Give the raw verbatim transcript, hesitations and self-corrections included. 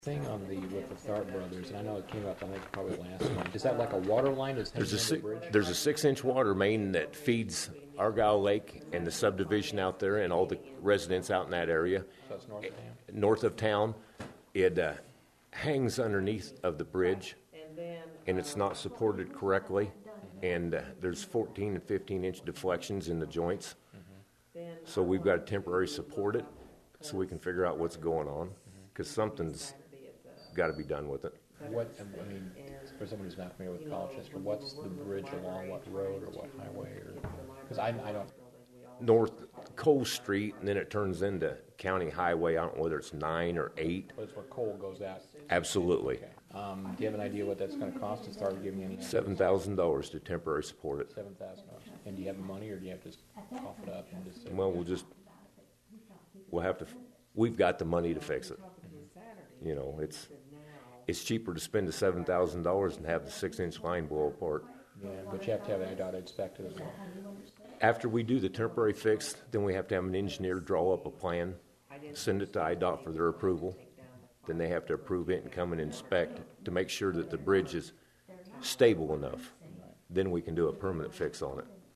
Thing on the with the Tharp brothers, and I know it came up, I think, probably last month. Is that like a water line that's There's a hanging six, under the bridge? there's a six-inch water main that feeds Argyle Lake and the subdivision out there and all the residents out in that area. So it's north of town? North of town. It uh, hangs underneath of the bridge, and it's not supported correctly. And uh, there's fourteen and fifteen-inch deflections in the joints. Mm-hmm. So we've got to temporarily support it so we can figure out what's going on, because something's got to be done with it. What, I mean, for someone who's not familiar with Colchester, what's the bridge along what road or what highway? Or because I, I don't. North Cole Street, and then it turns into County Highway. I don't know whether it's nine or eight. But it's where Cole goes out. Absolutely. Okay. Um, do you have an idea what that's going to cost to start giving you any? Seven thousand dollars to temporary support it. Seven thousand dollars. And do you have the money, or do you have to just cough it up and just? Say, Well, we'll just we'll have to. We've got the money to fix it. Mm-hmm. You know, it's it's cheaper to spend the seven thousand dollars and have the six-inch line blow apart. Yeah, but you have to have I D O T inspected as well. After we do the temporary fix, then we have to have an engineer draw up a plan, send it to I D O T for their approval. Then they have to approve it and come and inspect to make sure that the bridge is stable enough. Then we can do a permanent fix on it.